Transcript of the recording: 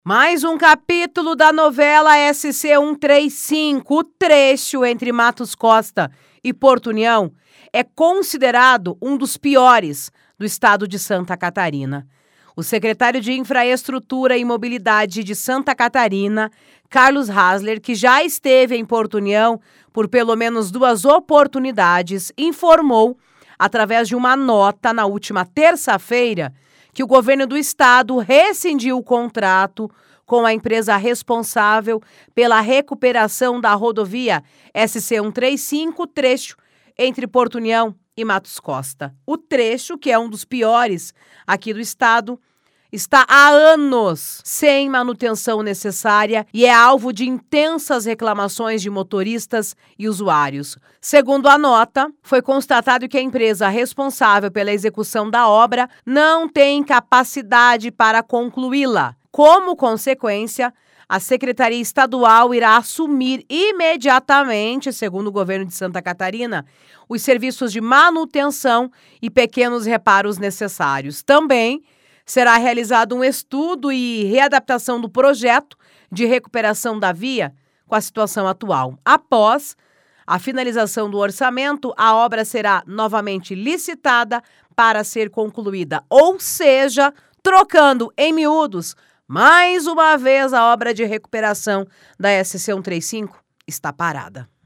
Mais um capítulo da novela SC-135. O trecho entre Matos Costa e Porto União é considerado um dos piores do estado de Santa Catarina. O secretário de Infraestrutura e Mobilidade de Santa Catarina, Carlos Hasler, que já esteve em Porto União por pelo menos 2 oportunidades, informou, através de uma nota na última terça-feira, que o governo do estado rescindiu o contrato com a empresa responsável pela recuperação da rodovia SC-135, trecho entre Porto União e Matos Costa. O trecho, que é um dos piores aqui do estado, está há anos sem manutenção necessária e é alvo de intensas reclamações de motoristas e usuários. Segundo a nota, foi constatado que a empresa responsável pela execução da obra não tem capacidade para concluí-la. Como consequência, a Secretaria Estadual irá assumir imediatamente, segundo o governo de Santa Catarina, os serviços de manutenção e pequenos reparos necessários. Também será realizado um estudo e readaptação do projeto de recuperação da via com a situação atual. Após a finalização do orçamento, a obra será novamente licitada para ser concluída. Ou seja, trocando em miúdos, mais uma vez a obra de recuperação da SC-135 está parada.